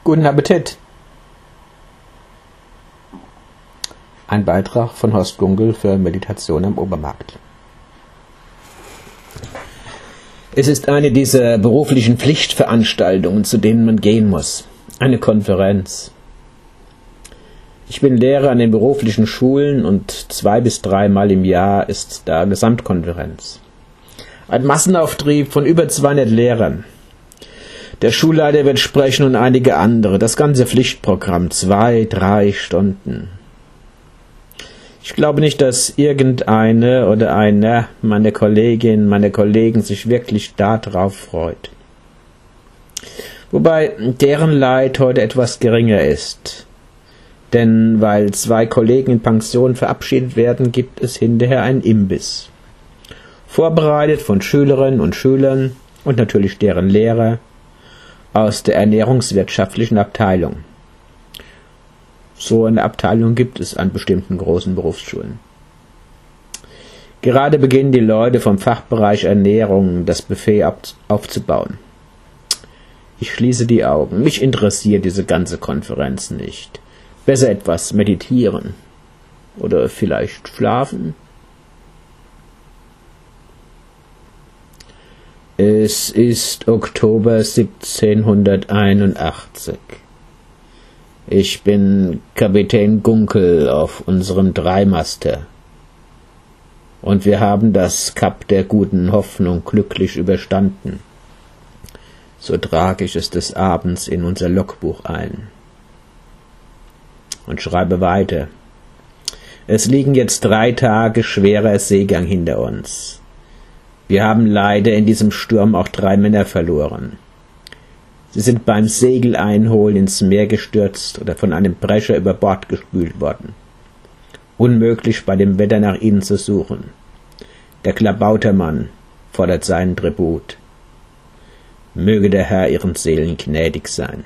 Guten Appetit! Ein Beitrag von Horst Gunkel für Meditation am Obermarkt. Es ist eine dieser beruflichen Pflichtveranstaltungen, zu denen man gehen muss. Eine Konferenz. Ich bin Lehrer an den beruflichen Schulen und 2 bis 3 Mal im Jahr ist da Gesamtkonferenz. Ein Massenauftrieb von über 200 Lehrern. Der Schulleiter wird sprechen und einige andere. Das ganze Pflichtprogramm, 2-3 Stunden. Ich glaube nicht, dass irgendeine oder einer meiner Kolleginnen, meiner Kollegen sich wirklich darauf freut. Wobei deren Leid heute etwas geringer ist. Denn weil 2 Kollegen in Pension verabschiedet werden, gibt es hinterher einen Imbiss. Vorbereitet von Schülerinnen und Schülern und natürlich deren Lehrer aus der ernährungswirtschaftlichen Abteilung. So eine Abteilung gibt es an bestimmten großen Berufsschulen. Gerade beginnen die Leute vom Fachbereich Ernährung das Buffet aufzubauen. Ich schließe die Augen. Mich interessiert diese ganze Konferenz nicht. Besser etwas meditieren. Oder vielleicht schlafen. Es ist Oktober 1781. Ich bin Kapitän Gunkel auf unserem Dreimaster. Und wir haben das Kap der guten Hoffnung glücklich überstanden. So trage ich es des Abends in unser Logbuch ein. Und schreibe weiter. Es liegen jetzt 3 Tage schwerer Seegang hinter uns. Wir haben leider in diesem Sturm auch 3 Männer verloren. Sie sind beim Segeleinholen ins Meer gestürzt oder von einem Brecher über Bord gespült worden. Unmöglich, bei dem Wetter nach ihnen zu suchen. Der Klabautermann fordert seinen Tribut. Möge der Herr ihren Seelen gnädig sein.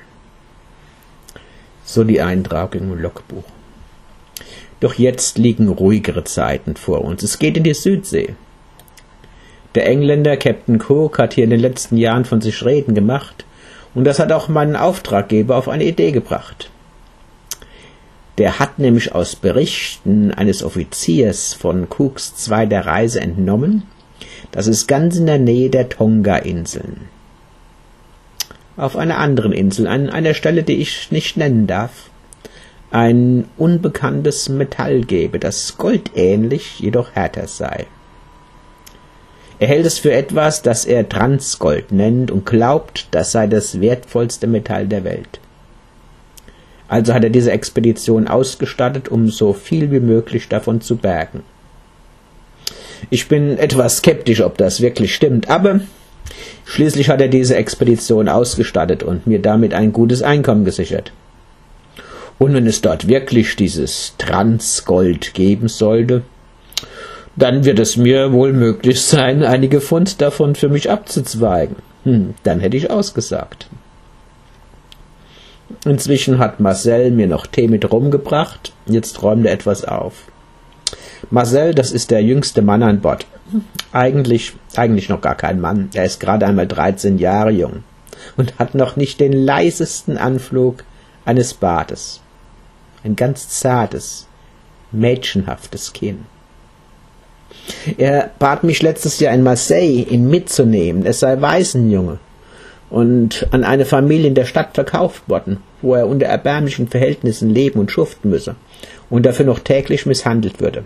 So die Eintragung im Logbuch. Doch jetzt liegen ruhigere Zeiten vor uns. Es geht in die Südsee. Der Engländer Captain Cook hat hier in den letzten Jahren von sich reden gemacht und das hat auch meinen Auftraggeber auf eine Idee gebracht. Der hat nämlich aus Berichten eines Offiziers von Cooks zweiter Reise entnommen, das ist ganz in der Nähe der Tonga-Inseln. Auf einer anderen Insel, an einer Stelle, die ich nicht nennen darf, ein unbekanntes Metall gebe, das goldähnlich, jedoch härter sei. Er hält es für etwas, das er Transgold nennt und glaubt, das sei das wertvollste Metall der Welt. Also hat er diese Expedition ausgestattet, um so viel wie möglich davon zu bergen. Ich bin etwas skeptisch, ob das wirklich stimmt, aber schließlich hat er diese Expedition ausgestattet und mir damit ein gutes Einkommen gesichert. Und wenn es dort wirklich dieses Transgold geben sollte, dann wird es mir wohl möglich sein, einige Pfund davon für mich abzuzweigen. Dann hätte ich ausgesagt. Inzwischen hat Marcel mir noch Tee mit Rum gebracht. Jetzt räumt er etwas auf. Marcel, das ist der jüngste Mann an Bord. Eigentlich noch gar kein Mann. Er ist gerade einmal 13 Jahre jung und hat noch nicht den leisesten Anflug eines Bartes. Ein ganz zartes, mädchenhaftes Kinn. Er bat mich letztes Jahr in Marseille, ihn mitzunehmen. Es sei Waisenjunge und an eine Familie in der Stadt verkauft worden, wo er unter erbärmlichen Verhältnissen leben und schuften müsse und dafür noch täglich misshandelt würde.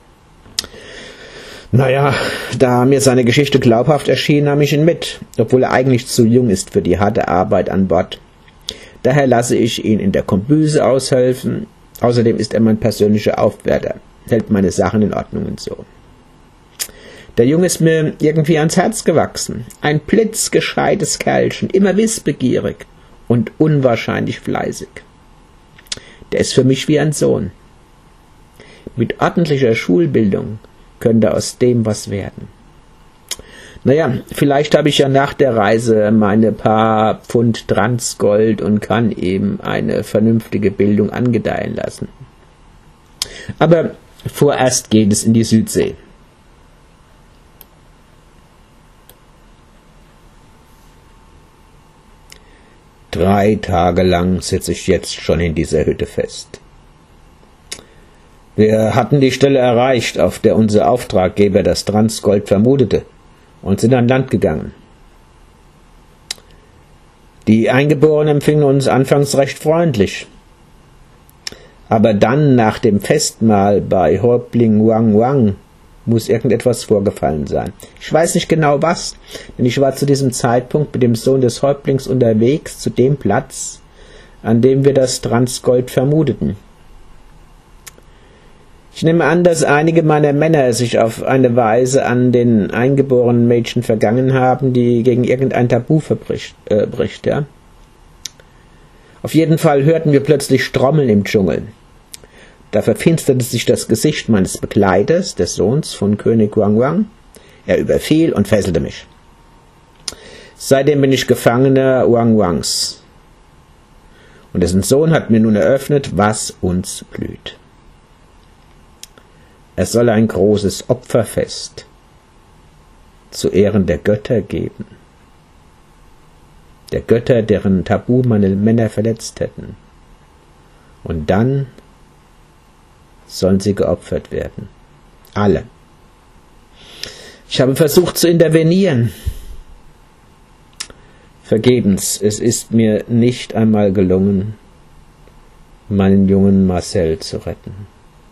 Naja, da mir seine Geschichte glaubhaft erschien, nahm ich ihn mit, obwohl er eigentlich zu jung ist für die harte Arbeit an Bord. Daher lasse ich ihn in der Kombüse aushelfen. Außerdem ist er mein persönlicher Aufwärter, hält meine Sachen in Ordnung und so. Der Junge ist mir irgendwie ans Herz gewachsen. Ein blitzgescheites Kerlchen, immer wissbegierig und unwahrscheinlich fleißig. Der ist für mich wie ein Sohn. Mit ordentlicher Schulbildung könnte aus dem was werden. Naja, vielleicht habe ich ja nach der Reise meine paar Pfund Transgold und kann ihm eine vernünftige Bildung angedeihen lassen. Aber vorerst geht es in die Südsee. 3 Tage lang sitze ich jetzt schon in dieser Hütte fest. Wir hatten die Stelle erreicht, auf der unser Auftraggeber das Transgold vermutete, und sind an Land gegangen. Die Eingeborenen empfingen uns anfangs recht freundlich. Aber dann, nach dem Festmahl bei Häuptling Wang Wang, muss irgendetwas vorgefallen sein. Ich weiß nicht genau was, denn ich war zu diesem Zeitpunkt mit dem Sohn des Häuptlings unterwegs zu dem Platz, an dem wir das Transgold vermuteten. Ich nehme an, dass einige meiner Männer sich auf eine Weise an den eingeborenen Mädchen vergangen haben, die gegen irgendein Tabu bricht, ja. Auf jeden Fall hörten wir plötzlich Trommeln im Dschungel. Da verfinsterte sich das Gesicht meines Begleiters, des Sohns von König Wang Wang. Er überfiel und fesselte mich. Seitdem bin ich Gefangener Wang Wangs. Und dessen Sohn hat mir nun eröffnet, was uns blüht. Es soll ein großes Opferfest zu Ehren der Götter geben. Der Götter, deren Tabu meine Männer verletzt hätten. Und dann sollen sie geopfert werden. Alle. Ich habe versucht zu intervenieren. Vergebens, es ist mir nicht einmal gelungen, meinen jungen Marcel zu retten.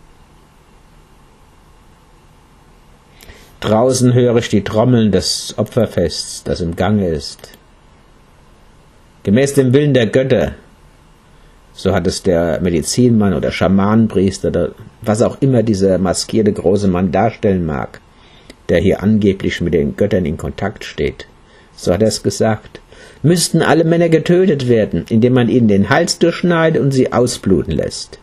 Draußen höre ich die Trommeln des Opferfests, das im Gange ist. Gemäß dem Willen der Götter, so hat es der Medizinmann oder Schamanenpriester oder was auch immer dieser maskierte große Mann darstellen mag, der hier angeblich mit den Göttern in Kontakt steht, so hat er es gesagt, müssten alle Männer getötet werden, indem man ihnen den Hals durchschneidet und sie ausbluten lässt.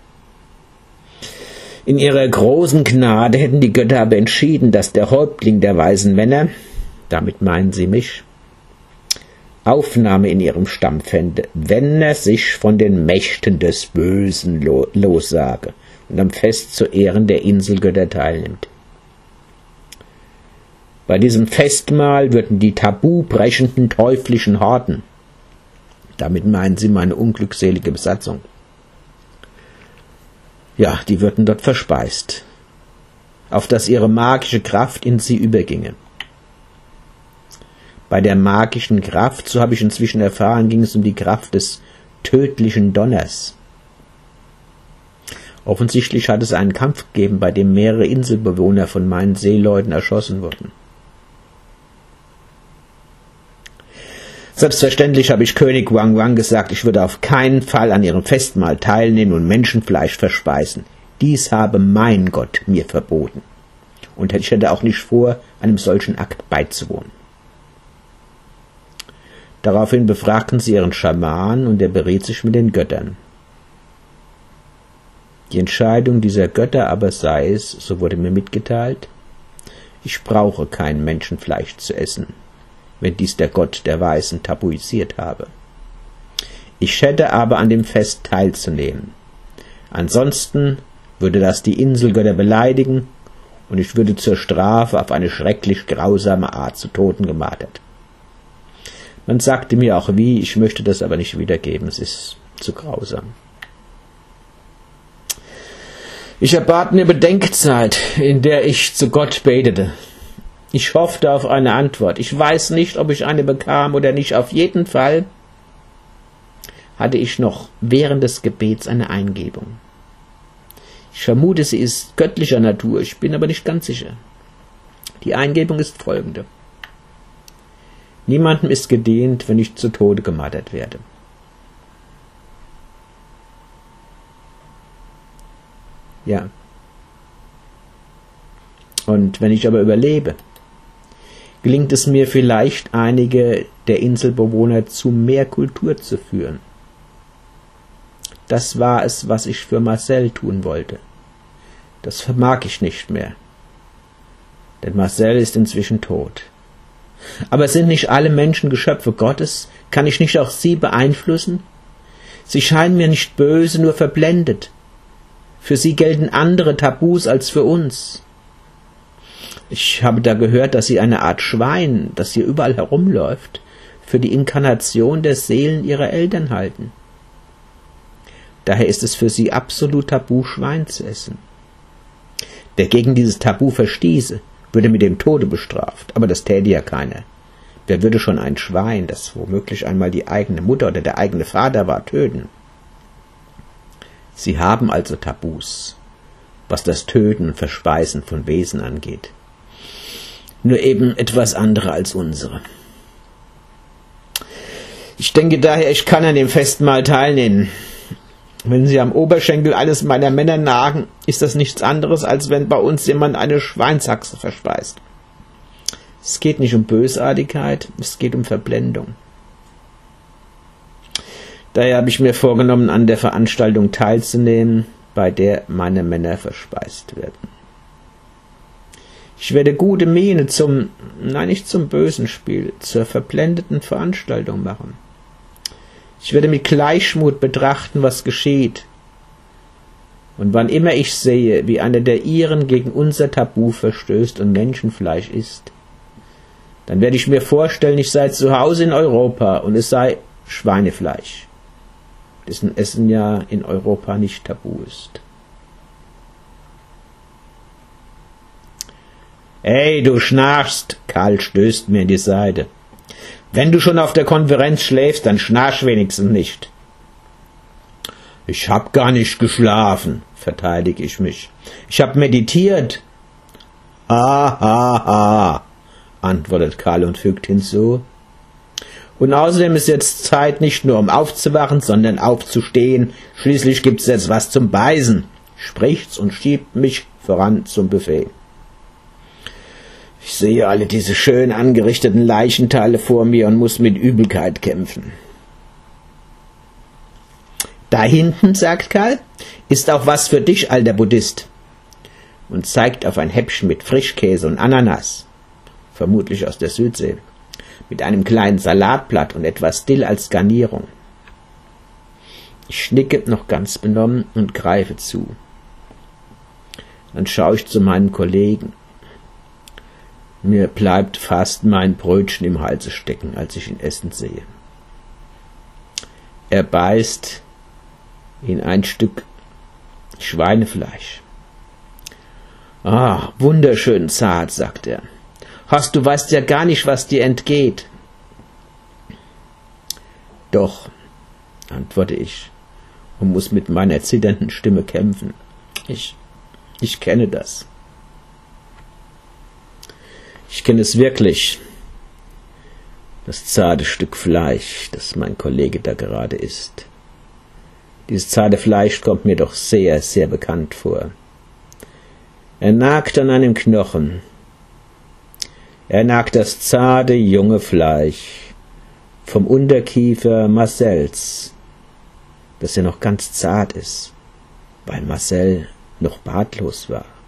In ihrer großen Gnade hätten die Götter aber entschieden, dass der Häuptling der weisen Männer, damit meinen sie mich, Aufnahme in ihrem Stamm fände, wenn er sich von den Mächten des Bösen lossage und am Fest zu Ehren der Inselgötter teilnimmt. Bei diesem Festmahl würden die tabubrechenden teuflischen Horden, damit meinen sie meine unglückselige Besatzung, ja, die würden dort verspeist, auf dass ihre magische Kraft in sie überginge. Bei der magischen Kraft, so habe ich inzwischen erfahren, ging es um die Kraft des tödlichen Donners. Offensichtlich hat es einen Kampf gegeben, bei dem mehrere Inselbewohner von meinen Seeleuten erschossen wurden. Selbstverständlich habe ich König Wang Wang gesagt, ich würde auf keinen Fall an ihrem Festmahl teilnehmen und Menschenfleisch verspeisen. Dies habe mein Gott mir verboten. Und ich hätte auch nicht vor, einem solchen Akt beizuwohnen. Daraufhin befragten sie ihren Schaman und er beriet sich mit den Göttern. Die Entscheidung dieser Götter aber sei es, so wurde mir mitgeteilt, ich brauche kein Menschenfleisch zu essen, wenn dies der Gott der Weisen tabuisiert habe. Ich hätte aber an dem Fest teilzunehmen. Ansonsten würde das die Inselgötter beleidigen und ich würde zur Strafe auf eine schrecklich grausame Art zu Toten gemartert. Man sagte mir auch wie, ich möchte das aber nicht wiedergeben, es ist zu grausam. Ich erbat mir Bedenkzeit, in der ich zu Gott betete. Ich hoffte auf eine Antwort. Ich weiß nicht, ob ich eine bekam oder nicht. Auf jeden Fall hatte ich noch während des Gebets eine Eingebung. Ich vermute, sie ist göttlicher Natur, ich bin aber nicht ganz sicher. Die Eingebung ist folgende. Niemandem ist gedient, wenn ich zu Tode gemartert werde. Ja. Und wenn ich aber überlebe, gelingt es mir vielleicht, einige der Inselbewohner zu mehr Kultur zu führen. Das war es, was ich für Marcel tun wollte. Das vermag ich nicht mehr. Denn Marcel ist inzwischen tot. Aber sind nicht alle Menschen Geschöpfe Gottes? Kann ich nicht auch sie beeinflussen? Sie scheinen mir nicht böse, nur verblendet. Für sie gelten andere Tabus als für uns. Ich habe da gehört, dass sie eine Art Schwein, das hier überall herumläuft, für die Inkarnation der Seelen ihrer Eltern halten. Daher ist es für sie absolut tabu, Schwein zu essen. Wer gegen dieses Tabu verstieße, würde mit dem Tode bestraft, aber das täte ja keiner. Wer würde schon ein Schwein, das womöglich einmal die eigene Mutter oder der eigene Vater war, töten? Sie haben also Tabus, was das Töten und Verspeisen von Wesen angeht. Nur eben etwas andere als unsere. Ich denke daher, ich kann an dem Festmahl teilnehmen. Wenn Sie am Oberschenkel eines meiner Männer nagen, ist das nichts anderes, als wenn bei uns jemand eine Schweinshaxe verspeist. Es geht nicht um Bösartigkeit, es geht um Verblendung. Daher habe ich mir vorgenommen, an der Veranstaltung teilzunehmen, bei der meine Männer verspeist werden. Ich werde gute Miene nicht zum bösen Spiel, zur verblendeten Veranstaltung machen. Ich werde mit Gleichmut betrachten, was geschieht. Und wann immer ich sehe, wie einer der Iren gegen unser Tabu verstößt und Menschenfleisch isst, dann werde ich mir vorstellen, ich sei zu Hause in Europa und es sei Schweinefleisch, dessen Essen ja in Europa nicht tabu ist. »Hey, du schnarchst«, Karl stößt mir in die Seite. »Wenn du schon auf der Konferenz schläfst, dann schnarch wenigstens nicht.« »Ich hab gar nicht geschlafen«, verteidige ich mich. »Ich hab meditiert.« »Ah, antwortet Karl und fügt hinzu. »Und außerdem ist jetzt Zeit, nicht nur um aufzuwachen, sondern aufzustehen. Schließlich gibt's jetzt was zum Beißen«, spricht's und schiebt mich voran zum Buffet. Ich sehe alle diese schön angerichteten Leichenteile vor mir und muss mit Übelkeit kämpfen. »Da hinten«, sagt Karl, »ist auch was für dich, alter Buddhist«, und zeigt auf ein Häppchen mit Frischkäse und Ananas, vermutlich aus der Südsee, mit einem kleinen Salatblatt und etwas Dill als Garnierung. Ich schnicke noch ganz benommen und greife zu. Dann schaue ich zu meinem Kollegen. Mir bleibt fast mein Brötchen im Halse stecken, als ich ihn essen sehe. Er beißt in ein Stück Schweinefleisch. »Ah, wunderschön zart«, sagt er. »Du weißt ja gar nicht, was dir entgeht.« »Doch«, antworte ich und muss mit meiner zitternden Stimme kämpfen. Ich kenne das. Ich kenne es wirklich, das zarte Stück Fleisch, das mein Kollege da gerade isst. Dieses zarte Fleisch kommt mir doch sehr, sehr bekannt vor. Er nagt an einem Knochen. Er nagt das zarte, junge Fleisch vom Unterkiefer Marcells, das ja noch ganz zart ist, weil Marcel noch bartlos war.